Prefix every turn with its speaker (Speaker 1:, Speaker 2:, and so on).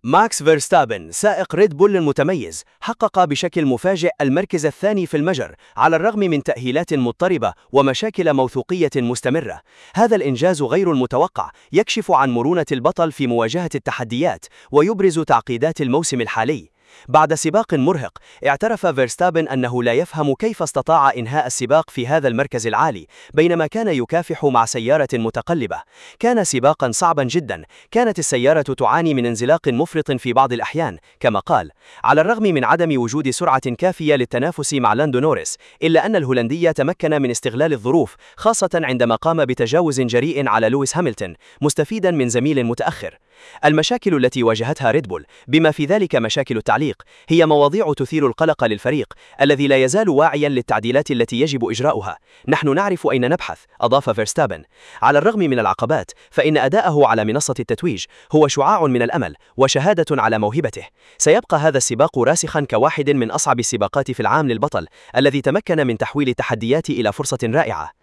Speaker 1: ماكس فيرستابن سائق ريد بول المتميز حقق بشكل مفاجئ المركز الثاني في المجر على الرغم من تأهيلات مضطربة ومشاكل موثوقية مستمرة. هذا الإنجاز غير المتوقع يكشف عن مرونة البطل في مواجهة التحديات ويبرز تعقيدات الموسم الحالي. بعد سباق مرهق، اعترف فيرستابن أنه لا يفهم كيف استطاع إنهاء السباق في هذا المركز العالي بينما كان يكافح مع سيارة متقلبة. كان سباقا صعبا جدا، كانت السيارة تعاني من انزلاق مفرط في بعض الأحيان كما قال. على الرغم من عدم وجود سرعة كافية للتنافس مع لاندو نوريس، إلا أن الهولندي تمكن من استغلال الظروف، خاصة عندما قام بتجاوز جريء على لويس هاملتون مستفيدا من زميل متأخر. المشاكل التي واجهتها ريد بول بما في ذلك مشاكل التعليق هي مواضيع تثير القلق للفريق الذي لا يزال واعيا للتعديلات التي يجب إجراؤها. نحن نعرف أين نبحث، أضاف فيرستابن. على الرغم من العقبات فإن أداءه على منصة التتويج هو شعاع من الأمل وشهادة على موهبته. سيبقى هذا السباق راسخا كواحد من أصعب السباقات في العام للبطل الذي تمكن من تحويل التحديات إلى فرصة رائعة.